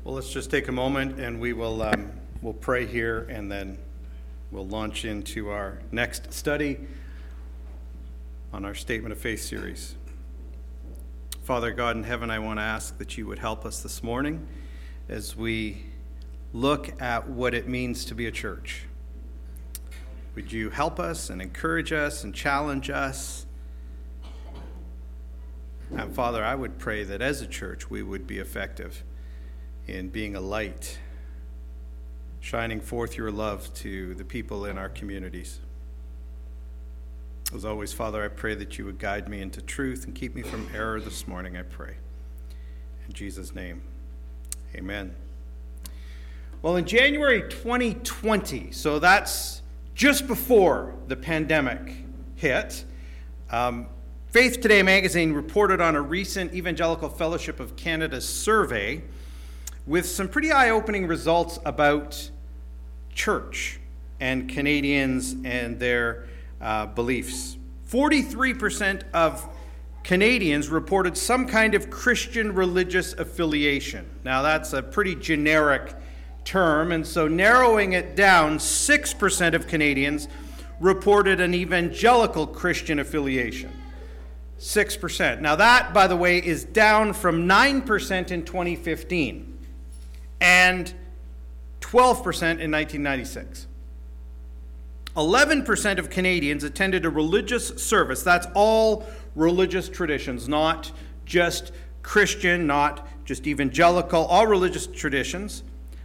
Well, let's just take a moment and we'll pray here, and then we'll launch into our next study on our Statement of Faith series. Father God in heaven, I want to ask that you would help us this morning as we look at what it means to be a church. Would you help us and encourage us and challenge us? And Father, I would pray that as a church we would be effective in being a light, shining forth your love to the people in our communities. As always, Father, I pray that you would guide me into truth and keep me from error this morning, I pray. In Jesus' name, amen. Well, in January 2020, so that's just before the pandemic hit, Faith Today magazine reported on a recent Evangelical Fellowship of Canada survey with some pretty eye-opening results about church and Canadians and their beliefs. 43% of Canadians reported some kind of Christian religious affiliation. Now, that's a pretty generic term, and so narrowing it down, 6% of Canadians reported an evangelical Christian affiliation. 6%. Now, that, by the way, is down from 9% in 2015. And 12% in 1996. 11% of Canadians attended a religious service. That's all religious traditions, not just Christian, not just evangelical, all religious traditions.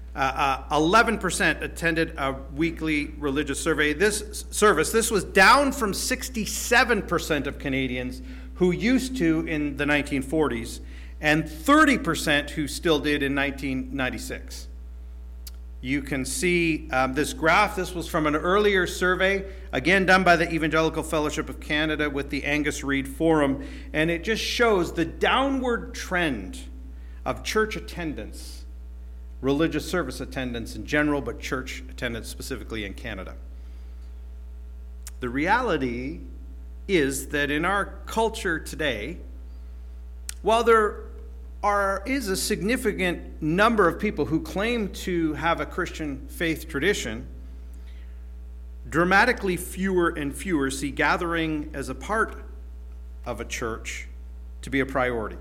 11% attended a weekly religious service. This was down from 67% of Canadians who used to in the 1940s, and 30% who still did in 1996. You can see this graph. This was from an earlier survey, again done by the Evangelical Fellowship of Canada with the Angus Reid Forum, and it just shows the downward trend of church attendance, religious service attendance in general, but church attendance specifically in Canada. The reality is that in our culture today, while there is a significant number of people who claim to have a Christian faith tradition, dramatically fewer and fewer see gathering as a part of a church to be a priority.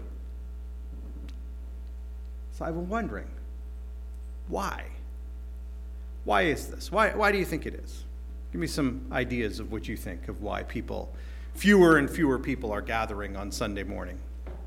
So I've been wondering, why? Why is this? Why do you think it is? Give me some ideas of what you think of why fewer and fewer people are gathering on Sunday morning.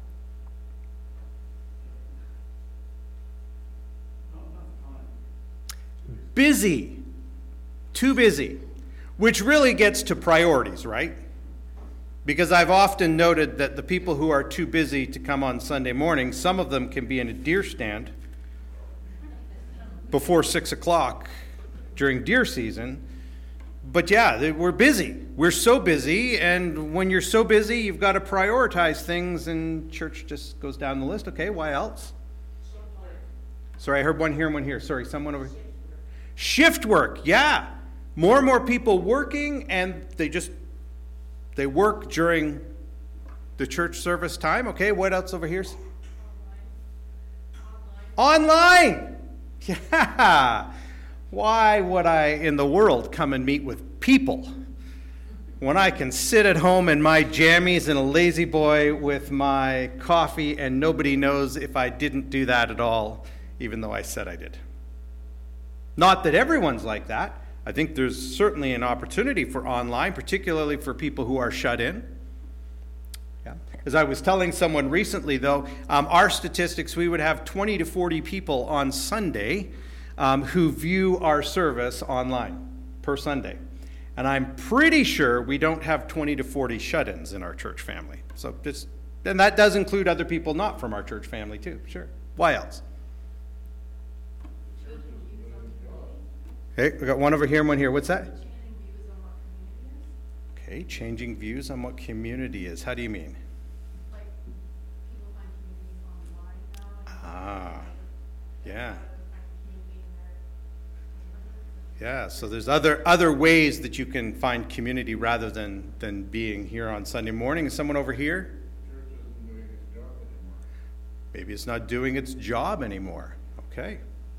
Busy, too busy, which really gets to priorities, right? Because I've often noted that the people who are too busy to come on Sunday morning, some of them can be in a deer stand before 6 o'clock during deer season. But yeah, we're busy. We're so busy, and when you're so busy, you've got to prioritize things, and church just goes down the list. Okay, why else? Sorry, I heard one here and one here. Sorry, someone over here. Shift work, yeah. More and more people working, and they work during the church service time. Okay, what else over here? Online. Yeah. Why would I in the world come and meet with people when I can sit at home in my jammies and a lazy boy with my coffee and nobody knows if I didn't do that at all, even though I said I did? Not that everyone's like that. I think there's certainly an opportunity for online, particularly for people who are shut in. Yeah. As I was telling someone recently, though, our statistics, we would have 20 to 40 people on Sunday who view our service online per Sunday. And I'm pretty sure we don't have 20 to 40 shut-ins in our church family. And that does include other people not from our church family too, sure. Why else? Hey, we got one over here and one here. What's that? Okay, changing views on what community is. How do you mean? Like people find communities online now. Yeah. Yeah, so there's other ways that you can find community rather than being here on Sunday morning. Is someone over here? Church isn't doing its job anymore. Maybe it's not doing its job anymore. Okay.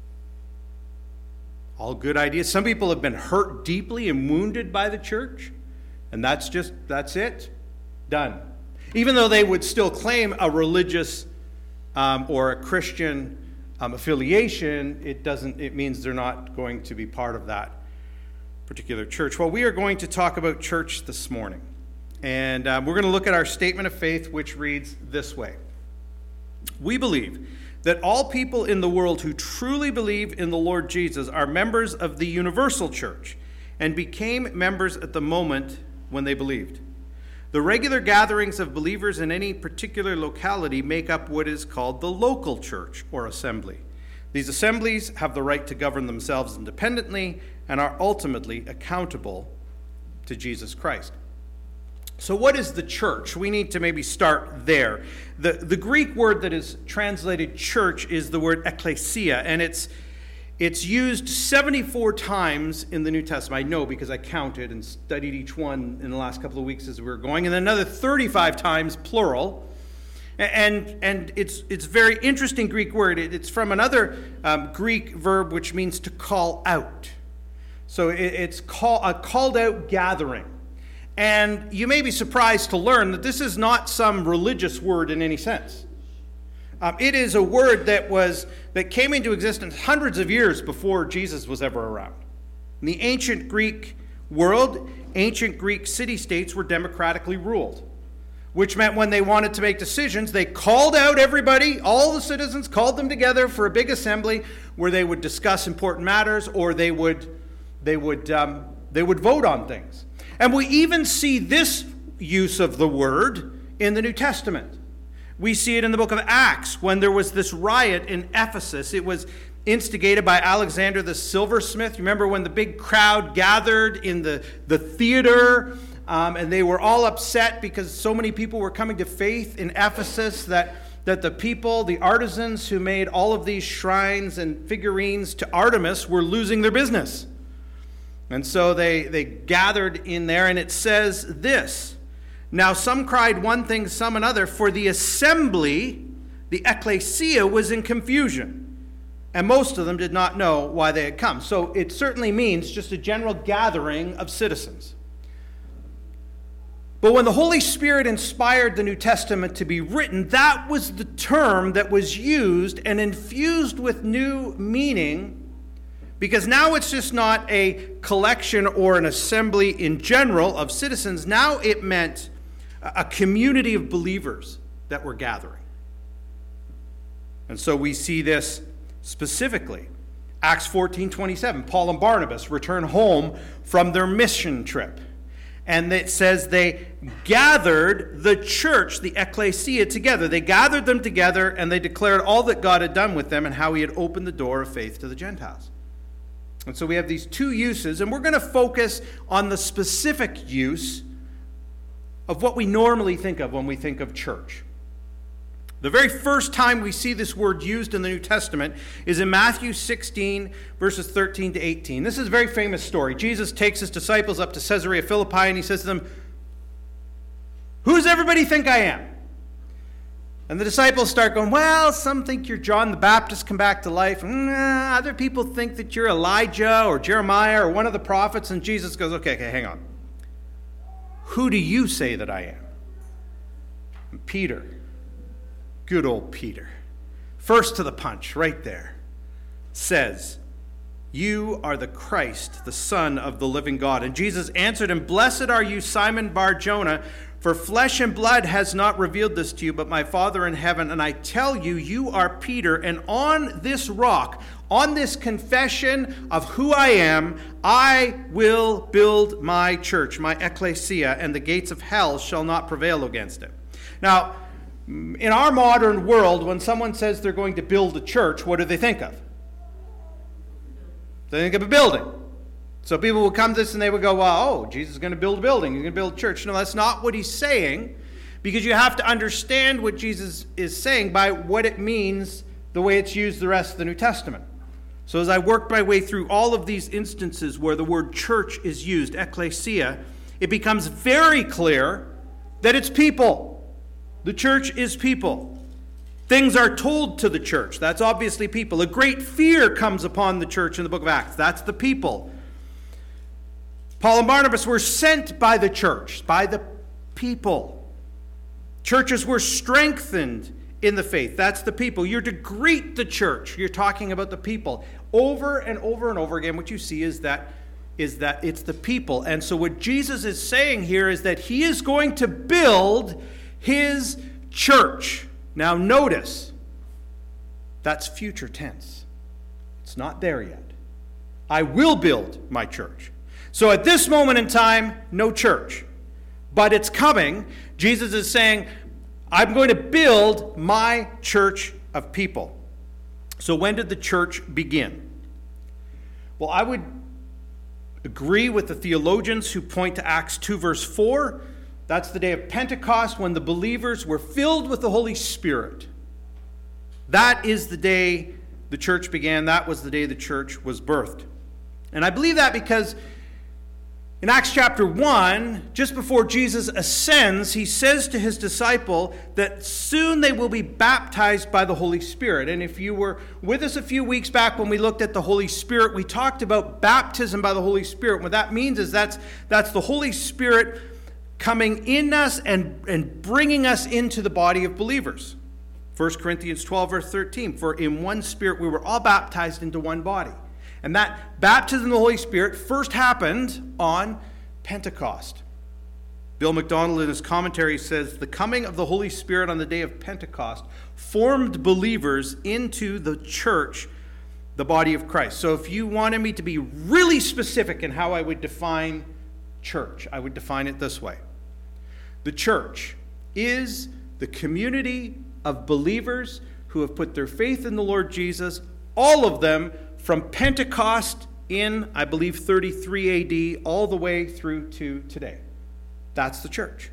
All good ideas. Some people have been hurt deeply and wounded by the church, and that's it. Done. Even though they would still claim a religious or a Christian affiliation, it means they're not going to be part of that particular church. Well, we are going to talk about church this morning. And we're going to look at our statement of faith, which reads this way. We believe that all people in the world who truly believe in the Lord Jesus are members of the universal church and became members at the moment when they believed. The regular gatherings of believers in any particular locality make up what is called the local church or assembly. These assemblies have the right to govern themselves independently and are ultimately accountable to Jesus Christ. So what is the church? We need to maybe start there. The Greek word that is translated church is the word ekklesia, and it's used 74 times in the New Testament. I know because I counted and studied each one in the last couple of weeks as we were going, and then another 35 times plural. And it's very interesting Greek word. It's from another Greek verb which means to call out. So it's a called out gathering. And you may be surprised to learn that this is not some religious word in any sense. It is a word that came into existence hundreds of years before Jesus was ever around. In the ancient Greek world, ancient Greek city-states were democratically ruled, which meant when they wanted to make decisions, they called out everybody, all the citizens, called them together for a big assembly where they would discuss important matters, or they would vote on things. And we even see this use of the word in the New Testament. We see it in the book of Acts when there was this riot in Ephesus. It was instigated by Alexander the silversmith. You remember when the big crowd gathered in the theater and they were all upset because so many people were coming to faith in Ephesus that the people, the artisans who made all of these shrines and figurines to Artemis were losing their business. And so they gathered in there, and it says this. Now some cried one thing, some another, for the assembly, the ekklesia, was in confusion. And most of them did not know why they had come. So it certainly means just a general gathering of citizens. But when the Holy Spirit inspired the New Testament to be written, that was the term that was used and infused with new meaning, because now it's just not a collection or an assembly in general of citizens. Now it meant a community of believers that were gathering. And so we see this specifically. Acts 14:27, Paul and Barnabas return home from their mission trip. And it says they gathered the church, the ekklesia, together. They gathered them together and they declared all that God had done with them and how he had opened the door of faith to the Gentiles. And so we have these two uses, and we're going to focus on the specific use of what we normally think of when we think of church. The very first time we see this word used in the New Testament is in Matthew 16, verses 13 to 18. This is a very famous story. Jesus takes his disciples up to Caesarea Philippi, and he says to them, "Who does everybody think I am?" And the disciples start going, "Well, some think you're John the Baptist come back to life. Other people think that you're Elijah or Jeremiah or one of the prophets." And Jesus goes, okay, hang on. "Who do you say that I am?" And Peter, good old Peter, first to the punch right there, says, "You are the Christ, the Son of the living God." And Jesus answered him, "Blessed are you, Simon Bar-Jonah, for flesh and blood has not revealed this to you, but my Father in heaven. And I tell you, you are Peter, and on this rock, on this confession of who I am, I will build my church, my ekklesia, and the gates of hell shall not prevail against it." Now, in our modern world, when someone says they're going to build a church, what do they think of? They think of a building. So people will come to this and they would go, well, Jesus is going to build a building. He's going to build a church. No, that's not what he's saying, because you have to understand what Jesus is saying by what it means, the way it's used the rest of the New Testament. So as I worked my way through all of these instances where the word church is used, ekklesia, it becomes very clear that it's people. The church is people. Things are told to the church. That's obviously people. A great fear comes upon the church in the book of Acts. That's the people. Paul and Barnabas were sent by the church, by the people. Churches were strengthened in the faith. That's the people. You're to greet the church. You're talking about the people. Over and over and over again, what you see is that it's the people. And so what Jesus is saying here is that he is going to build his church. Now notice, that's future tense. It's not there yet. I will build my church. So at this moment in time, no church. But it's coming. Jesus is saying, I'm going to build my church of people. So when did the church begin? Well, I would agree with the theologians who point to Acts 2 verse 4. That's the day of Pentecost when the believers were filled with the Holy Spirit. That is the day the church began. That was the day the church was birthed. And I believe that because in Acts chapter 1, just before Jesus ascends, he says to his disciple that soon they will be baptized by the Holy Spirit. And if you were with us a few weeks back when we looked at the Holy Spirit, we talked about baptism by the Holy Spirit. What that means is that's the Holy Spirit coming in us and bringing us into the body of believers. 1 Corinthians 12 verse 13, for in one Spirit we were all baptized into one body. And that baptism of the Holy Spirit first happened on Pentecost. Bill MacDonald in his commentary says, the coming of the Holy Spirit on the day of Pentecost formed believers into the church, the body of Christ. So if you wanted me to be really specific in how I would define church, I would define it this way. The church is the community of believers who have put their faith in the Lord Jesus, all of them from Pentecost in, I believe, 33 AD, all the way through to today. That's the church.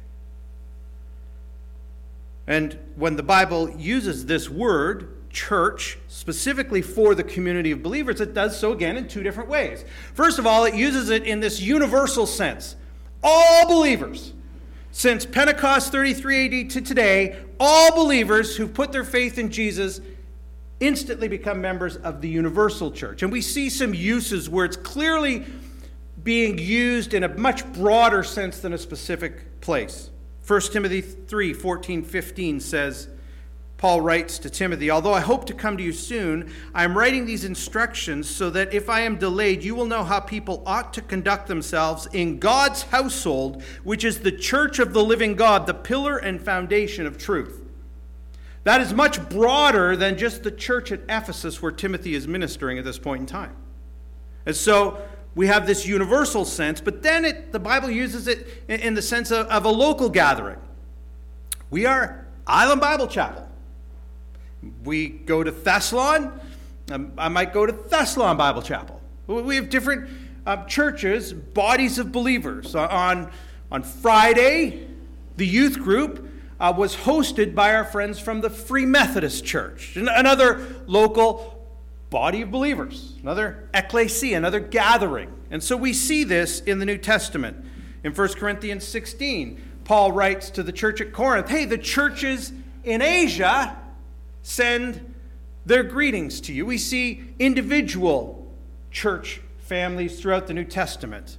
And when the Bible uses this word, church, specifically for the community of believers, it does so again in two different ways. First of all, it uses it in this universal sense. All believers, since Pentecost 33 AD to today, all believers who put their faith in Jesus instantly become members of the universal church. And we see some uses where it's clearly being used in a much broader sense than a specific place. 1 Timothy 3, 14, 15 says, Paul writes to Timothy, although I hope to come to you soon, I am writing these instructions so that if I am delayed, you will know how people ought to conduct themselves in God's household, which is the church of the living God, the pillar and foundation of truth. That is much broader than just the church at Ephesus where Timothy is ministering at this point in time. And so we have this universal sense, but then the Bible uses it in the sense of a local gathering. We are Island Bible Chapel. We go to Thessalon. I might go to Thessalon Bible Chapel. We have different churches, bodies of believers. On Friday, the youth group was hosted by our friends from the Free Methodist Church, another local body of believers, another ecclesia, another gathering. And so we see this in the New Testament. In 1 Corinthians 16, Paul writes to the church at Corinth, hey, the churches in Asia send their greetings to you. We see individual church families throughout the New Testament.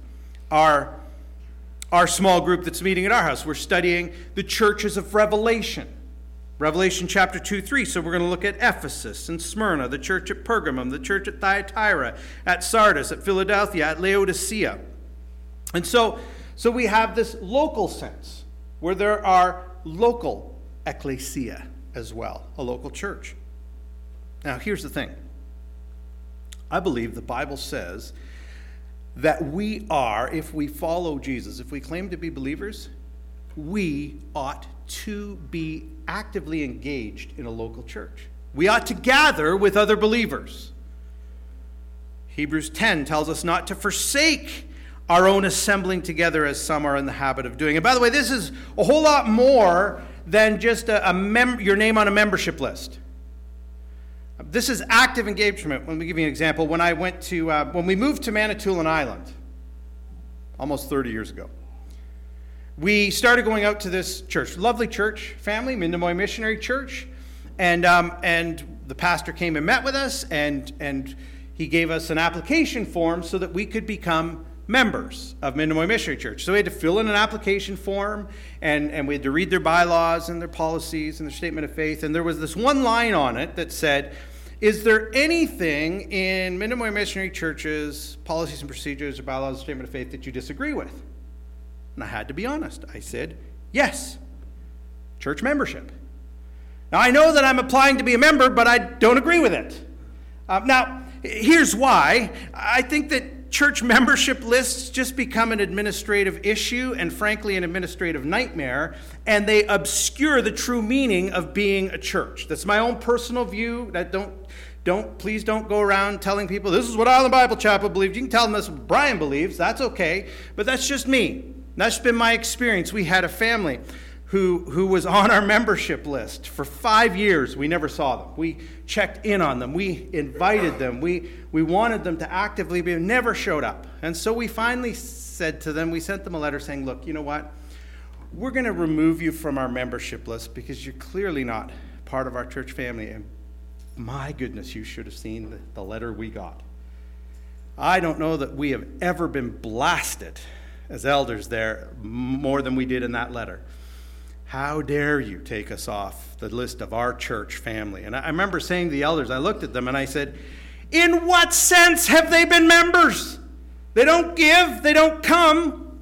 Our small group that's meeting at our house, we're studying the churches of Revelation. Revelation chapter 2, 3. So we're going to look at Ephesus and Smyrna, the church at Pergamum, the church at Thyatira, at Sardis, at Philadelphia, at Laodicea. And so we have this local sense where there are local ecclesia as well, a local church. Now, here's the thing. I believe the Bible says that we are, if we follow Jesus, if we claim to be believers, we ought to be actively engaged in a local church. We ought to gather with other believers. Hebrews 10 tells us not to forsake our own assembling together as some are in the habit of doing. And by the way, this is a whole lot more than just your name on a membership list. This is active engagement. Let me give you an example. When we moved to Manitoulin Island, almost 30 years ago, we started going out to this church, lovely church family, Mindamoy Missionary Church, And the pastor came and met with us, and he gave us an application form so that we could become members of Mendimoy Missionary Church. So we had to fill in an application form, and we had to read their bylaws and their policies and their statement of faith. And there was this one line on it that said, is there anything in Mendimoy Missionary Church's policies and procedures or bylaws and statement of faith that you disagree with? And I had to be honest. I said, yes, church membership. Now, I know that I'm applying to be a member, but I don't agree with it. Now, here's why. I think that church membership lists just become an administrative issue and, frankly, an administrative nightmare, and they obscure the true meaning of being a church. That's my own personal view. That please don't go around telling people, this is what Island Bible Chapel believes. You can tell them that's what Brian believes. That's okay. But that's just me. That's been my experience. We had a family who was on our membership list for 5 years. We never saw them. We checked in on them. We invited them. We wanted them to actively be, never showed up. And so we finally said to them, we sent them a letter saying, look, you know what? We're going to remove you from our membership list because you're clearly not part of our church family. And my goodness, you should have seen the letter we got. I don't know that we have ever been blasted as elders there more than we did in that letter. How dare you take us off the list of our church family? And I remember saying to the elders, I looked at them and I said, in what sense have they been members? They don't give, they don't come.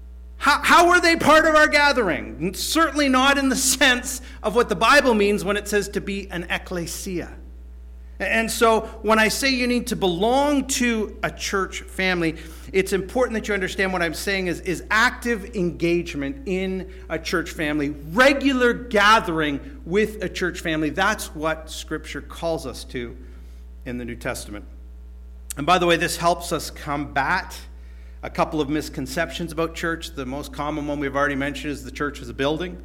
How are they part of our gathering? And certainly not in the sense of what the Bible means when it says to be an ecclesia. And so when I say you need to belong to a church family, it's important that you understand what I'm saying is active engagement in a church family, regular gathering with a church family. That's what Scripture calls us to in the New Testament. And by the way, this helps us combat a couple of misconceptions about church. The most common one we've already mentioned is the church is a building.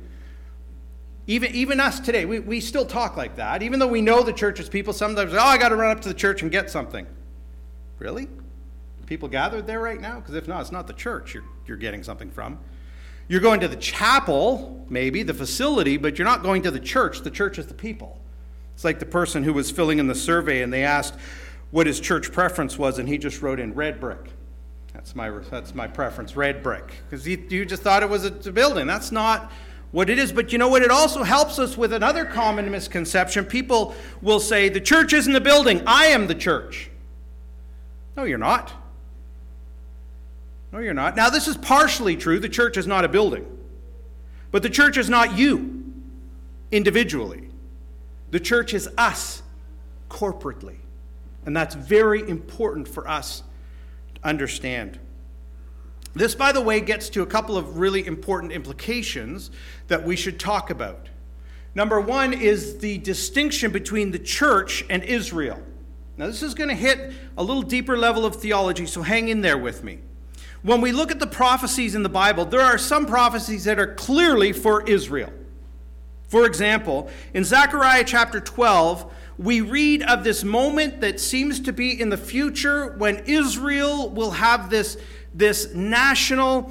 Even us today, we still talk like that. Even though we know the church is people, sometimes, I got to run up to the church and get something. Really? People gathered there right now? Because if not, it's not the church you're getting something from. You're going to the chapel, maybe, the facility, but you're not going to the church. The church is the people. It's like the person who was filling in the survey and they asked what his church preference was, and he just wrote in red brick. That's my preference, red brick. Because you just thought it was a building. That's not what it is. But you know what? It also helps us with another common misconception. People will say, the church isn't a building. I am the church. No, you're not. No, you're not. Now, this is partially true. The church is not a building. But the church is not you individually. The church is us corporately. And that's very important for us to understand. This, by the way, gets to a couple of really important implications that we should talk about. Number one is the distinction between the church and Israel. Now, this is going to hit a little deeper level of theology, so hang in there with me. When we look at the prophecies in the Bible, there are some prophecies that are clearly for Israel. For example, in Zechariah chapter 12, we read of this moment that seems to be in the future when Israel will have this national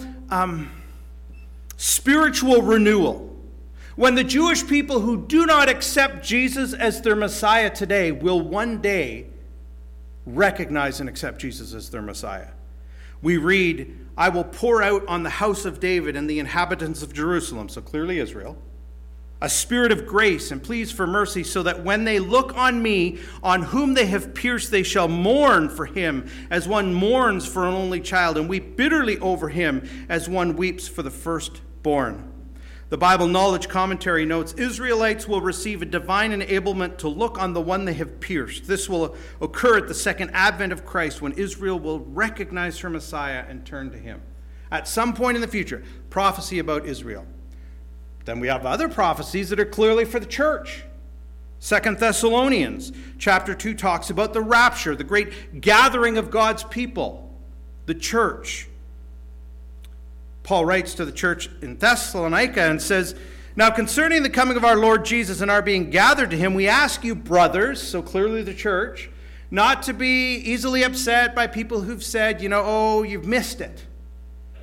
spiritual renewal. When the Jewish people who do not accept Jesus as their Messiah today will one day recognize and accept Jesus as their Messiah. We read, I will pour out on the house of David and the inhabitants of Jerusalem, so clearly Israel, a spirit of grace and pleas for mercy, so that when they look on me, on whom they have pierced, they shall mourn for him as one mourns for an only child, and weep bitterly over him as one weeps for the firstborn. The Bible Knowledge Commentary notes, Israelites will receive a divine enablement to look on the one they have pierced. This will occur at the second advent of Christ, when Israel will recognize her Messiah and turn to him. At some point in the future, prophecy about Israel. Then we have other prophecies that are clearly for the church. 2 Thessalonians chapter 2 talks about the rapture, the great gathering of God's people, the church. Paul writes to the church in Thessalonica and says, now concerning the coming of our Lord Jesus and our being gathered to him, we ask you, brothers, so clearly the church, not to be easily upset by people who've said, you've missed it.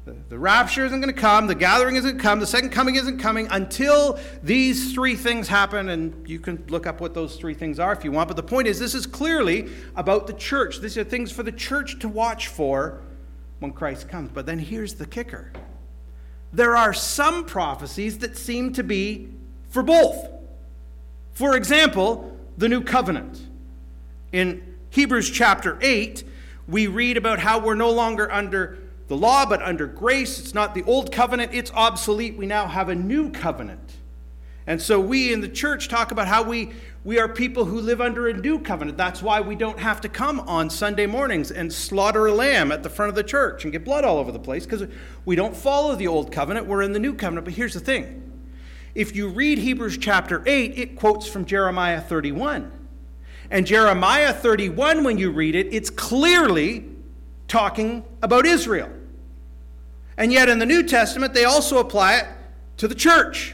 The rapture isn't going to come, the gathering isn't come, the second coming isn't coming until these three things happen, and you can look up what those three things are if you want. But the point is, this is clearly about the church. These are things for the church to watch for when Christ comes. But then here's the kicker. There are some prophecies that seem to be for both. For example, the new covenant. In Hebrews chapter 8, we read about how we're no longer under the law, but under grace. It's not the old covenant, it's obsolete. We now have a new covenant. And so we in the church talk about how we are people who live under a new covenant. That's why we don't have to come on Sunday mornings and slaughter a lamb at the front of the church and get blood all over the place, because we don't follow the old covenant, we're in the new covenant. But here's the thing. If you read Hebrews chapter 8, it quotes from Jeremiah 31. And Jeremiah 31, when you read it, it's clearly talking about Israel. And yet in the New Testament, they also apply it to the church.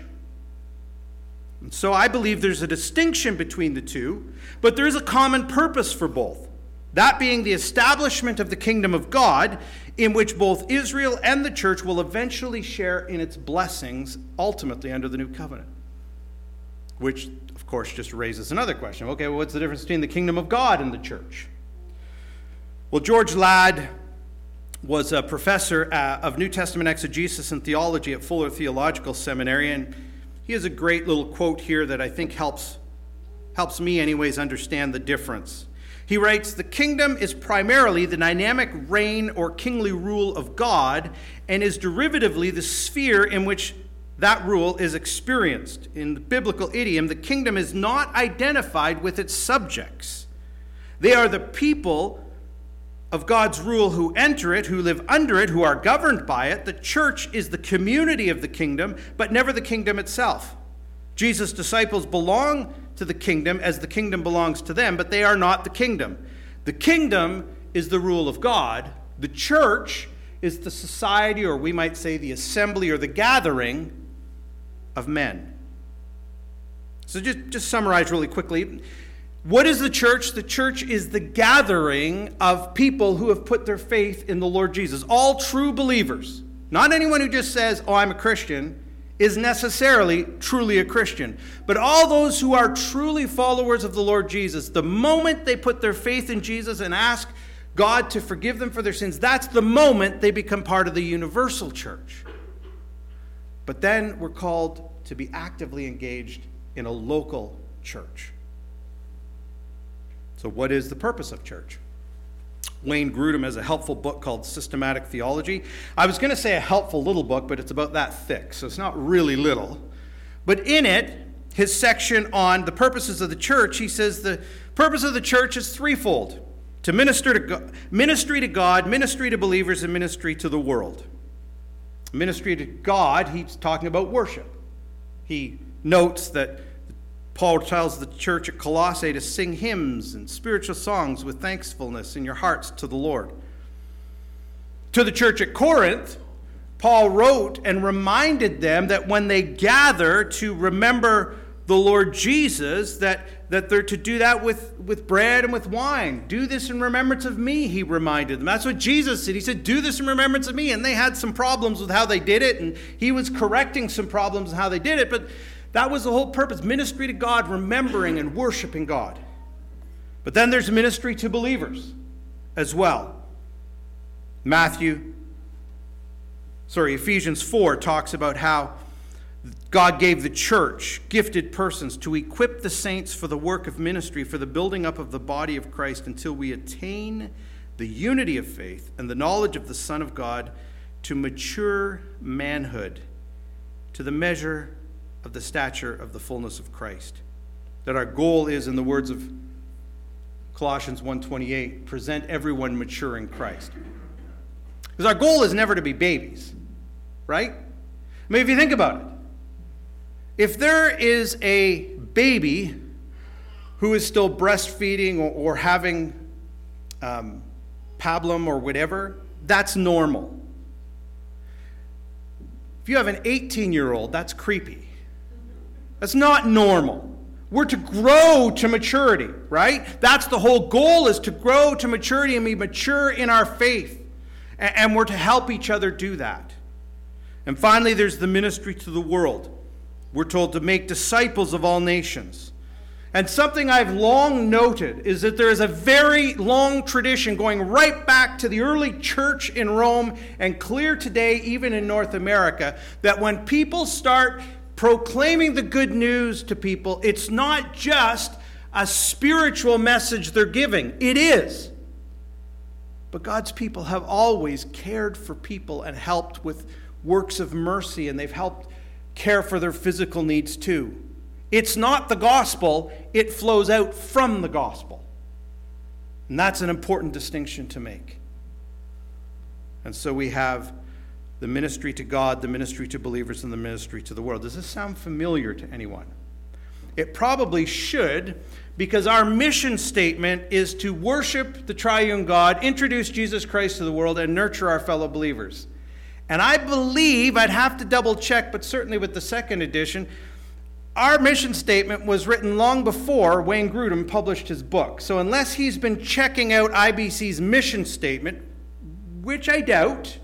And so I believe there's a distinction between the two, but there is a common purpose for both. That being the establishment of the kingdom of God, in which both Israel and the church will eventually share in its blessings, ultimately under the new covenant. Which, of course, just raises another question. Okay, well, what's the difference between the kingdom of God and the church? Well, George Ladd was a professor of New Testament exegesis and theology at Fuller Theological Seminary, and he has a great little quote here that I think helps me anyways understand the difference. He writes, "The kingdom is primarily the dynamic reign or kingly rule of God, and is derivatively the sphere in which that rule is experienced. In the biblical idiom, the kingdom is not identified with its subjects. They are the people of God's rule who enter it, who live under it, who are governed by it. The church is the community of the kingdom, but never the kingdom itself. Jesus' disciples belong to the kingdom as the kingdom belongs to them, but they are not the kingdom. The kingdom is the rule of God. The church is the society, or we might say the assembly or the gathering of men." So just summarize really quickly. What is the church? The church is the gathering of people who have put their faith in the Lord Jesus. All true believers. Not anyone who just says, "Oh, I'm a Christian," is necessarily truly a Christian. But all those who are truly followers of the Lord Jesus, the moment they put their faith in Jesus and ask God to forgive them for their sins, that's the moment they become part of the universal church. But then we're called to be actively engaged in a local church. So what is the purpose of church? Wayne Grudem has a helpful book called Systematic Theology. I was going to say a helpful little book, but it's about that thick, so it's not really little. But in it, his section on the purposes of the church, he says the purpose of the church is threefold: to minister to God, ministry to believers, and ministry to the world. Ministry to God, he's talking about worship. He notes that Paul tells the church at Colossae to sing hymns and spiritual songs with thankfulness in your hearts to the Lord. To the church at Corinth, Paul wrote and reminded them that when they gather to remember the Lord Jesus, that they're to do that with bread and with wine. Do this in remembrance of me, he reminded them. That's what Jesus said. He said, do this in remembrance of me. And they had some problems with how they did it, and he was correcting some problems in how they did it, but that was the whole purpose: ministry to God, remembering and worshiping God. But then there's ministry to believers as well. Ephesians 4 talks about how God gave the church gifted persons to equip the saints for the work of ministry, for the building up of the body of Christ, until we attain the unity of faith and the knowledge of the Son of God, to mature manhood, to the measure of the stature of the fullness of Christ. That our goal is, in the words of Colossians 1:28, present everyone mature in Christ. Because our goal is never to be babies, right? I mean, if you think about it, if there is a baby who is still breastfeeding or having pablum or whatever, that's normal. If you have an 18-year-old, that's creepy. That's not normal. We're to grow to maturity, right? That's the whole goal, is to grow to maturity and be mature in our faith. And we're to help each other do that. And finally, there's the ministry to the world. We're told to make disciples of all nations. And something I've long noted is that there is a very long tradition going right back to the early church in Rome and clear today even in North America, that when people start proclaiming the good news to people, it's not just a spiritual message they're giving. It is. But God's people have always cared for people and helped with works of mercy, and they've helped care for their physical needs too. It's not the gospel, it flows out from the gospel. And that's an important distinction to make. And so we have the ministry to God, the ministry to believers, and the ministry to the world. Does this sound familiar to anyone? It probably should, because our mission statement is to worship the triune God, introduce Jesus Christ to the world, and nurture our fellow believers. And I believe, I'd have to double check, but certainly with the second edition, our mission statement was written long before Wayne Grudem published his book. So unless he's been checking out IBC's mission statement, which I doubt,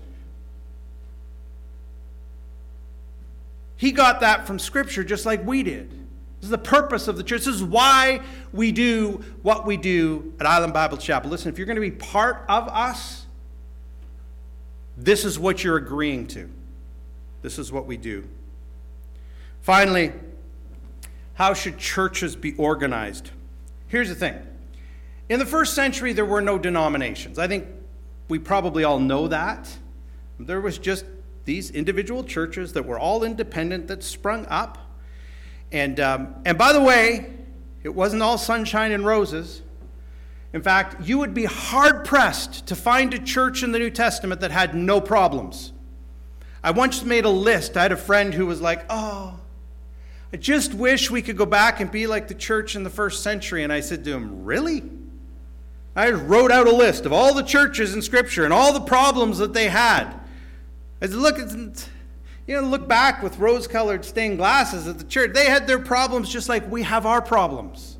he got that from Scripture just like we did. This is the purpose of the church. This is why we do what we do at Island Bible Chapel. Listen, if you're going to be part of us, this is what you're agreeing to. This is what we do. Finally, how should churches be organized? Here's the thing. In the first century, there were no denominations. I think we probably all know that. There was just these individual churches that were all independent that sprung up. And by the way, it wasn't all sunshine and roses. In fact, you would be hard-pressed to find a church in the New Testament that had no problems. I once made a list. I had a friend who was like, I just wish we could go back and be like the church in the first century. And I said to him, really? I wrote out a list of all the churches in Scripture and all the problems that they had. I said, look back with rose-colored stained glasses at the church. They had their problems just like we have our problems.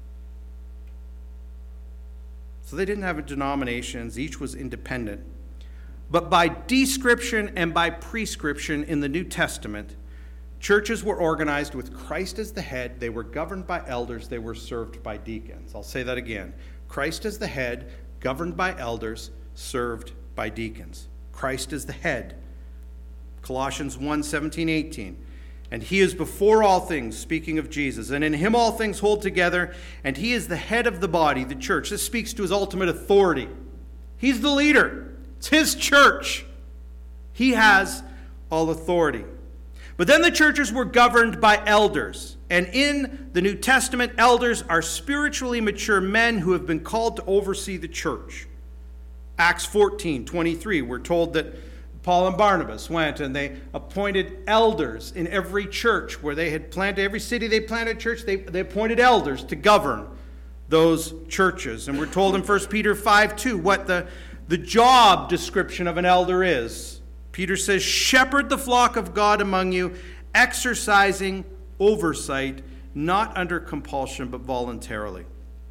So they didn't have denominations. Each was independent. But by description and by prescription in the New Testament, churches were organized with Christ as the head. They were governed by elders. They were served by deacons. I'll say that again. Christ as the head, governed by elders, served by deacons. Christ is the head. Colossians 1:17-18. And he is before all things, speaking of Jesus. And in him all things hold together. And he is the head of the body, the church. This speaks to his ultimate authority. He's the leader. It's his church. He has all authority. But then the churches were governed by elders. And in the New Testament, elders are spiritually mature men who have been called to oversee the church. Acts 14:23, we're told that Paul and Barnabas went and they appointed elders in every church where they had planted, every city they planted a church, they appointed elders to govern those churches. And we're told in 1 Peter 5:2 what the job description of an elder is. Peter says, shepherd the flock of God among you, exercising oversight, not under compulsion, but voluntarily.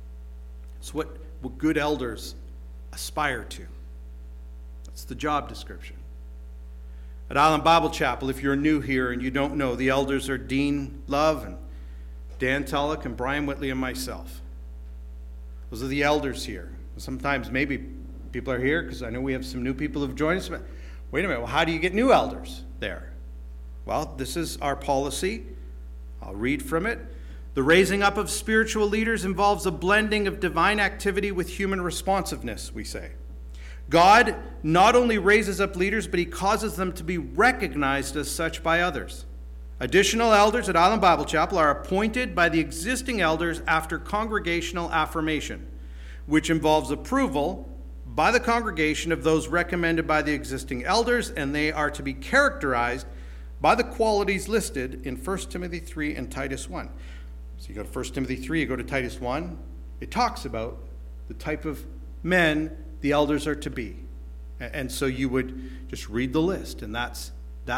It's what good elders aspire to. That's the job description. At Island Bible Chapel, if you're new here and you don't know, the elders are Dean Love and Dan Tullock and Brian Whitley and myself. Those are the elders here. Sometimes maybe people are here because I know we have some new people who've joined us, but wait a minute, well, how do you get new elders there? Well, this is our policy. I'll read from it. The raising up of spiritual leaders involves a blending of divine activity with human responsiveness, we say. God not only raises up leaders, but he causes them to be recognized as such by others. Additional elders at Island Bible Chapel are appointed by the existing elders after congregational affirmation, which involves approval by the congregation of those recommended by the existing elders, and they are to be characterized by the qualities listed in 1 Timothy 3 and Titus 1. So you go to 1 Timothy 3, you go to Titus 1, it talks about the type of men the elders are to be. And so you would just read the list, and that's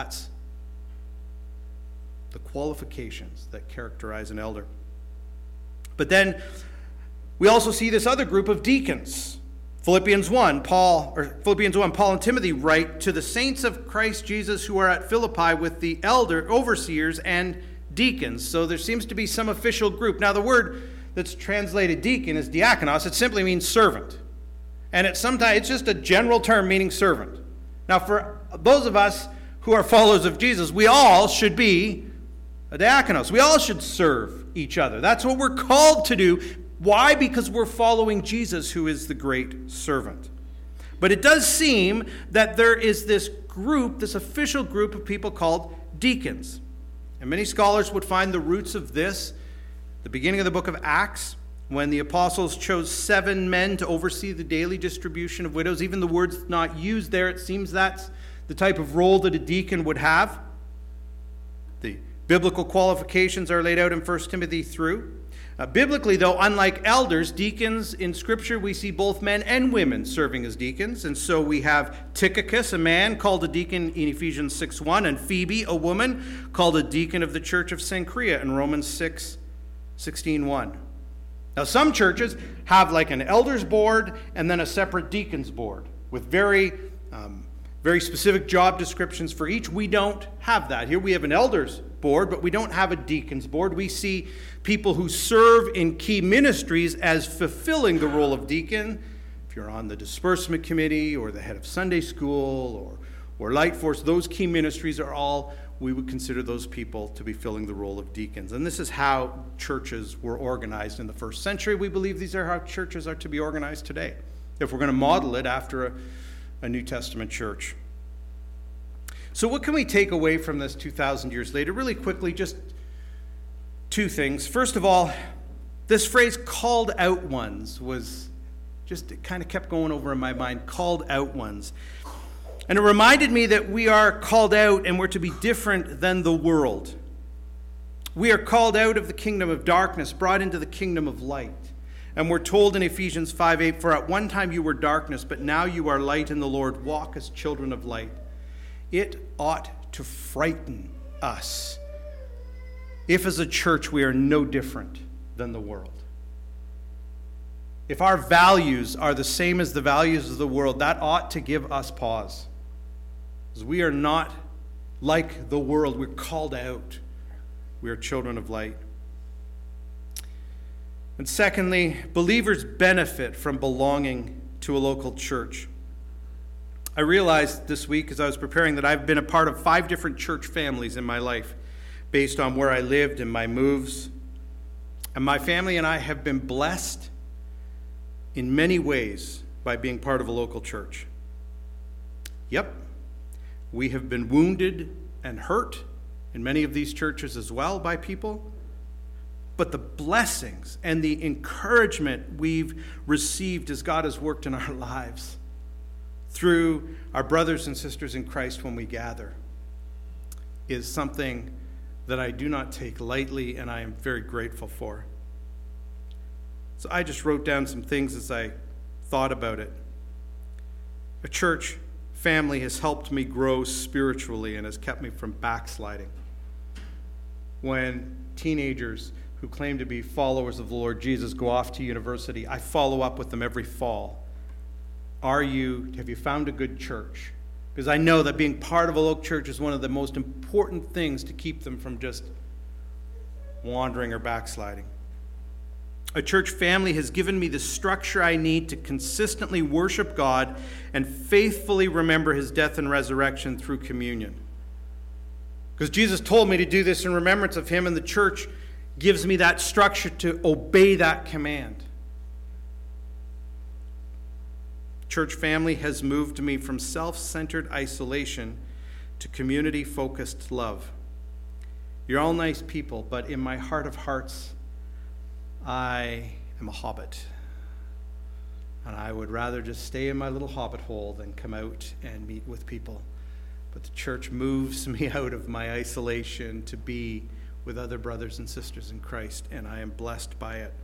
the qualifications that characterize an elder. But then we also see this other group of deacons. Philippians 1, Paul and Timothy write to the saints of Christ Jesus who are at Philippi with the overseers and deacons. So there seems to be some official group. Now the word that's translated deacon is diakonos. It simply means servant. And it's just a general term meaning servant. Now for those of us who are followers of Jesus, we all should be a diakonos. We all should serve each other. That's what we're called to do. Why? Because we're following Jesus, who is the great servant. But it does seem that there is this group, this official group of people called deacons. And many scholars would find the roots of this, the beginning of the book of Acts, when the apostles chose 7 men to oversee the daily distribution of widows. Even the word's not used there. It seems that's the type of role that a deacon would have. The biblical qualifications are laid out in 1 Timothy through. Biblically, though, unlike elders, deacons in Scripture, we see both men and women serving as deacons. And so we have Tychicus, a man called a deacon in Ephesians 6:1, and Phoebe, a woman called a deacon of the church of Cenchrea in Romans 6:16:1. Now, some churches have like an elders board and then a separate deacons board with very specific job descriptions for each. We don't have that. Here we have an elders board, but we don't have a deacons board. We see people who serve in key ministries as fulfilling the role of deacon. If you're on the disbursement committee or the head of Sunday school or Light Force, those key ministries are all, we would consider those people to be filling the role of deacons. And this is how churches were organized in the first century. We believe these are how churches are to be organized today, if we're going to model it after a New Testament church. So what can we take away from this 2,000 years later? Really quickly, just 2 things. First of all, this phrase, called out ones, it kind of kept going over in my mind, called out ones. And it reminded me that we are called out and we're to be different than the world. We are called out of the kingdom of darkness, brought into the kingdom of light. And we're told in Ephesians 5:8, for at one time you were darkness, but now you are light in the Lord. Walk as children of light. It ought to frighten us if as a church we are no different than the world. If our values are the same as the values of the world, that ought to give us pause. Because we are not like the world. We're called out. We are children of light. And secondly, believers benefit from belonging to a local church. I realized this week as I was preparing that I've been a part of 5 different church families in my life based on where I lived and my moves. And my family and I have been blessed in many ways by being part of a local church. Yep, we have been wounded and hurt in many of these churches as well by people. But the blessings and the encouragement we've received as God has worked in our lives through our brothers and sisters in Christ when we gather is something that I do not take lightly and I am very grateful for. So I just wrote down some things as I thought about it. A church family has helped me grow spiritually and has kept me from backsliding. When teenagers who claim to be followers of the Lord Jesus go off to university, I follow up with them every fall. Have you found a good church? Because I know that being part of a local church is one of the most important things to keep them from just wandering or backsliding. A church family has given me the structure I need to consistently worship God and faithfully remember his death and resurrection through communion. Because Jesus told me to do this in remembrance of him, and the church gives me that structure to obey that command. Church family has moved me from self-centered isolation to community-focused love. You're all nice people, but in my heart of hearts, I am a hobbit. And I would rather just stay in my little hobbit hole than come out and meet with people. But the church moves me out of my isolation to be with other brothers and sisters in Christ, and I am blessed by it.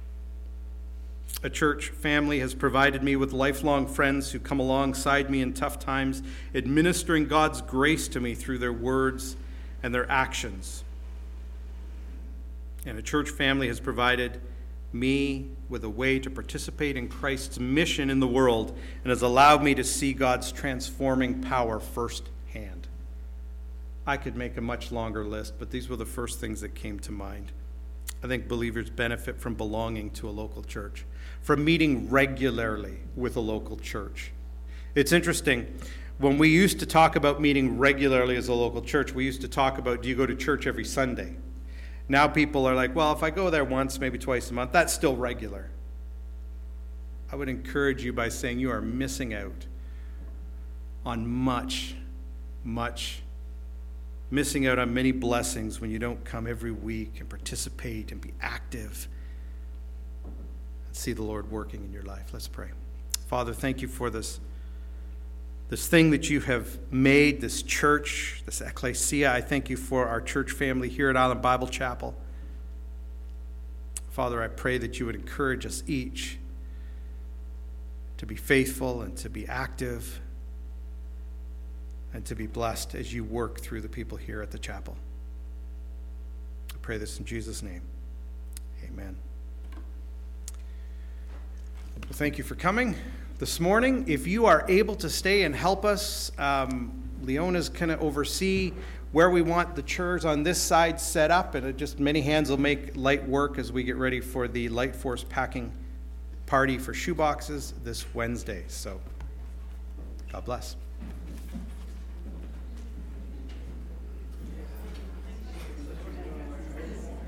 A church family has provided me with lifelong friends who come alongside me in tough times, administering God's grace to me through their words and their actions. And a church family has provided me with a way to participate in Christ's mission in the world and has allowed me to see God's transforming power firsthand. I could make a much longer list, but these were the first things that came to mind. I think believers benefit from belonging to a local church, from meeting regularly with a local church. It's interesting, when we used to talk about meeting regularly as a local church, we used to talk about, do you go to church every Sunday? Now people are like, well, if I go there once, maybe twice a month, that's still regular. I would encourage you by saying you are missing out on missing out on many blessings when you don't come every week and participate and be active and see the Lord working in your life. Let's pray. Father, thank you for this thing that you have made, this church, this ecclesia. I thank you for our church family here at Island Bible Chapel. Father, I pray that you would encourage us each to be faithful and to be active and to be blessed as you work through the people here at the chapel. I pray this in Jesus' name. Amen. Well, thank you for coming this morning. If you are able to stay and help us, Leona's going to oversee where we want the chairs on this side set up, and just many hands will make light work as we get ready for the Light Force packing party for shoeboxes this Wednesday. So, God bless.